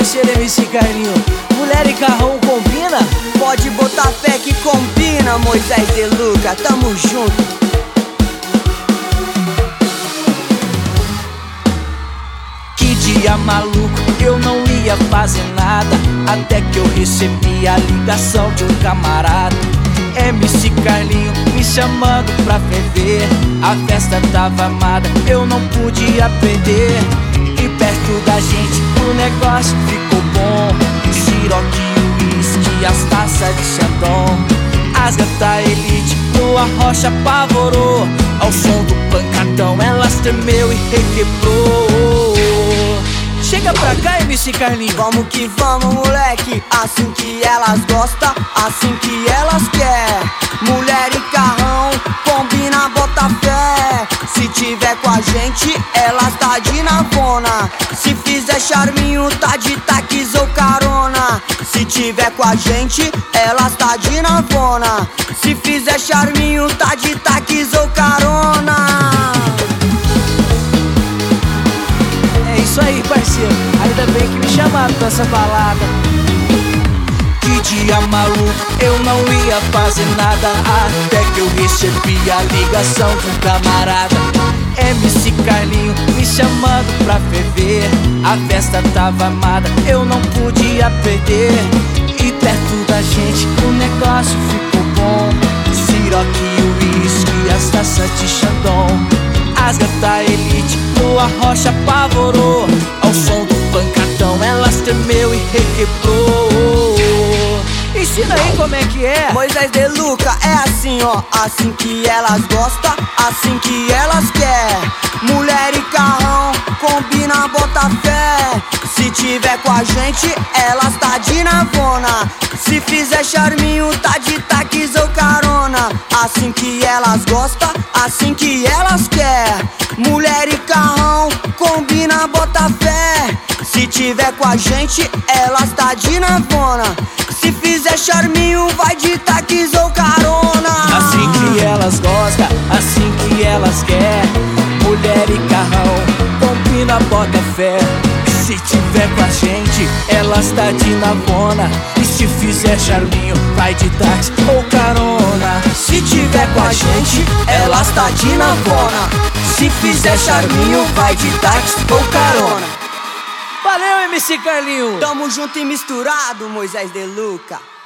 parceiro MC Carlinho, mulher e carrão combina? Pode botar fé que combina, Moisés de Luca, tamo junto. Que dia maluco, eu não ia fazer nada, até que eu recebi a ligação de um camarada. MC Carlinho me chamando pra ferver, a festa tava amada, eu não podia perder. E perto da gente o negócio ficou bom, Ciroc e uísque, as taças de Chandon, as gata elite no Arrocha apavorou. Ao som do pancadão elas tremeu e requebrou. Chega pra cá, MC Carlinho. Vamos que vamos, moleque, assim que elas gostam, assim que elas quer. Mulher e carrão, combina, bota fé. Se tiver com a gente, elas tá de navona. Se fizer charminho, tá de táxi ou carona. Se tiver com a gente, elas tá de navona. Se fizer charminho, tá de táxi ou carona. É isso aí, parceiro, ainda bem que me chamaram pra essa balada. Que dia maluco, eu não ia fazer nada, até que eu recebi a ligação de um camarada. MC Carlinho me chamando pra ferver, a festa tava amada, eu não podia perder. E perto da gente o negócio ficou bom, Ciroc e uísque, as taças de Chandon, as gata elite no Arrocha apavorou. Ao som do pancadão elas tremeu e requebrou. Ensina aí como é que é. Moisés de Luca, é assim ó, assim que elas gostam, assim que elas quer. Mulher e carrão, combina, bota fé. Se tiver com a gente, elas tá de navona. Se fizer charminho, tá de táxi ou carona. Assim que elas gostam, assim que elas quer. Mulher e carrão, combina, bota fé. Se tiver com a gente, elas tá de navona. Se fizer charminho, vai de táxi ou carona. Assim que elas gostam, assim que elas quer. Mulher e carrão, combina, bota fé. Se tiver com a gente, elas tá de navona. E se fizer charminho, vai de táxi ou carona. Se tiver com a gente, elas tá de navona. Se fizer charminho, vai de táxi ou carona. Valeu, MC Carlinho. Tamo junto e misturado, Moisés de Luca.